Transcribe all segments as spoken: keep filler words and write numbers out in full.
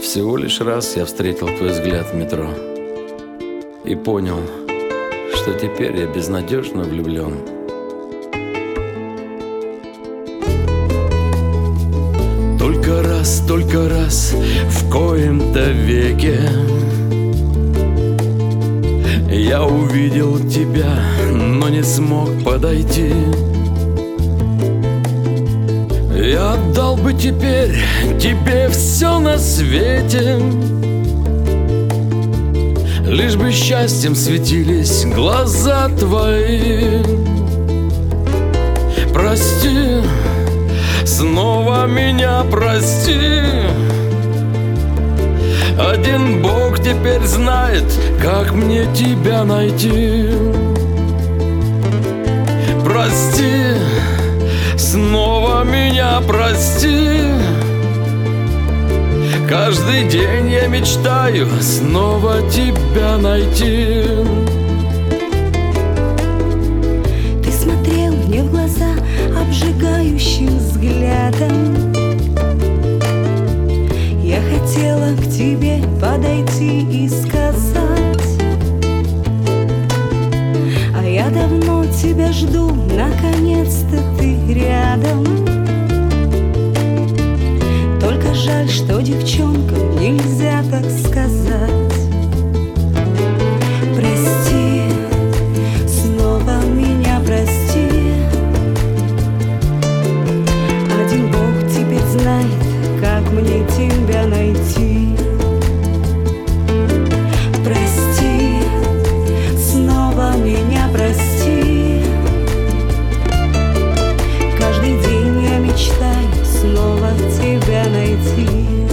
Всего лишь раз я встретил твой взгляд в метро и понял, что теперь я безнадежно влюблен. Только раз, только раз в коем-то веке я увидел тебя, но не смог подойти. Я отдал бы теперь тебе все на свете, лишь бы счастьем светились глаза твои. Прости, снова меня прости. Один Бог теперь знает, как мне тебя найти. Прости, снова меня прости. Каждый день я мечтаю снова тебя найти. Ты смотрел мне в глаза обжигающим взглядом. Я хотела к тебе подойти и сказать: а я давно тебя жду, наконец-то ты рядом. Только жаль, что девчонкам нельзя так сказать. Прости, снова меня прости. Один Бог теперь знает, как мне тебя найти. Прости, снова меня прости. Каждый день я мечтаю снова тебя найти.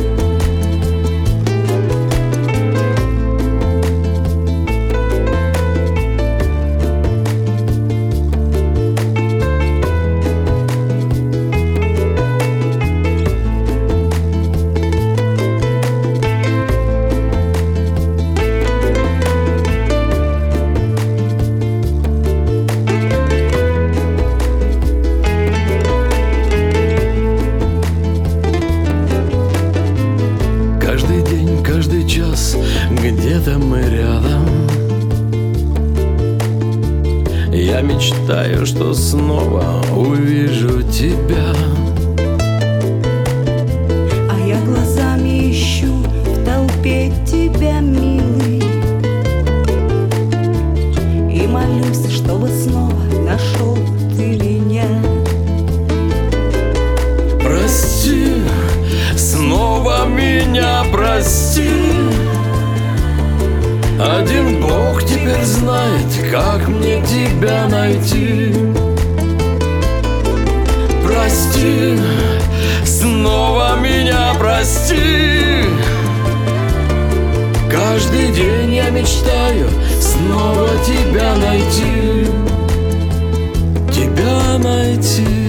Где-то мы рядом. Я мечтаю, что снова увижу тебя. А я глазами ищу в толпе тебя, милый, и молюсь, чтобы снова нашел ты меня. Прости, снова меня прости. Один Бог теперь знает, как мне тебя найти. Прости, снова меня прости. Каждый день я мечтаю снова тебя найти. Тебя найти.